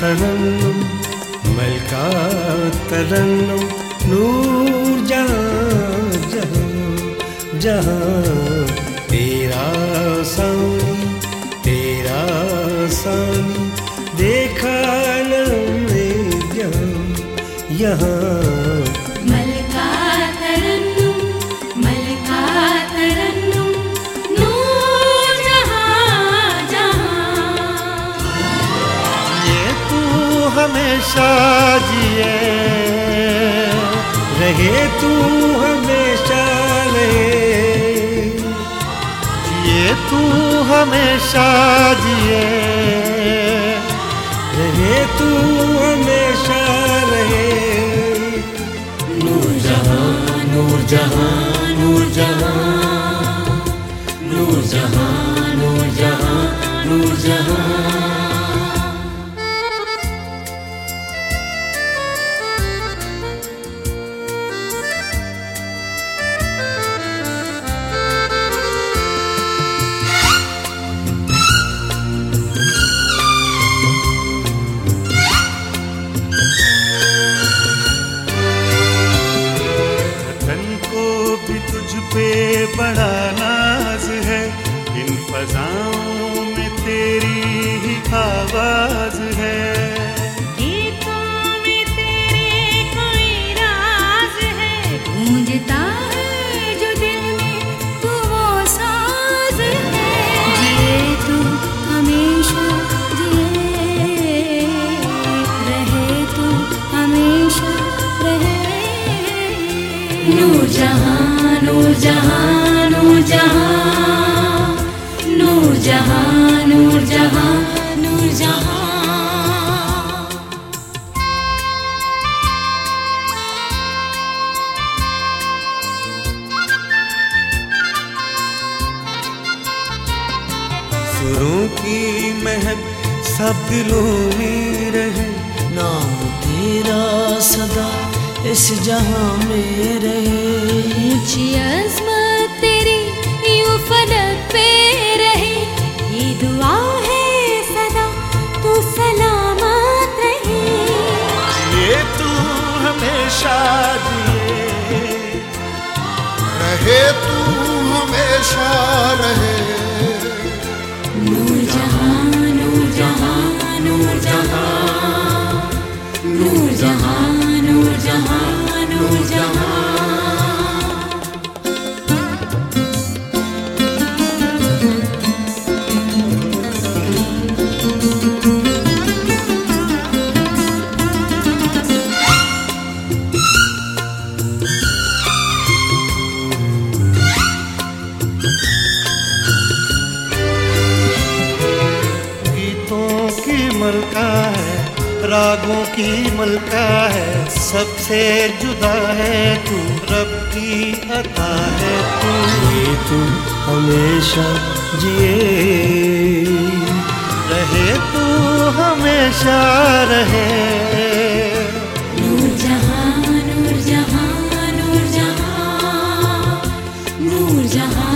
तरन्नुम मलका तरन्नुम नूर जहां जहां जहां तेरा सानी देखा न यहाँ मलका तरन्नुम नूर जहां जहां। ये तू हमेशा जिए रहे, तू हमेशा रहे, ये तू हमेशा जिए रहे, तू हमेशा रहे। नूर जहां नूर जहां नूर जहां नूर जहां नूर जहां नूर जहां। तुझ पे बड़ा नाज है, इन फज़ाओं में तेरी ही आवाज है। गीतों में तेरे कोई राज है, गूंजता है जो दिल में तू वो साज है। जिए तू हमेशा जिए रहे, तू हमेशा रहे। नूर जहां नूर जहां नूर जहां नूर जहां नूर जहां नूर जहां। सुरों की महक सब दिलों में रहे, नाम तेरा सदा इस जहां में रहे। ऊंची अज़मत तेरी यूं फलक पे रहे, ये दुआ है सदा तू सलामत रहे। ये तू हमेशा जिए रहे, तू हमेशा रहे। नूर जहां नूर जहां नूर जहां नूर जहां नूर जहां नूर जहां। गीतों की मलका है, रागों की मलका है, सबसे जुदा है तू, रब की अता है तू। ये तू हमेशा जिए रहे, तू हमेशा रहे। नूर जहां नूर जहां नूर जहां नूर जहां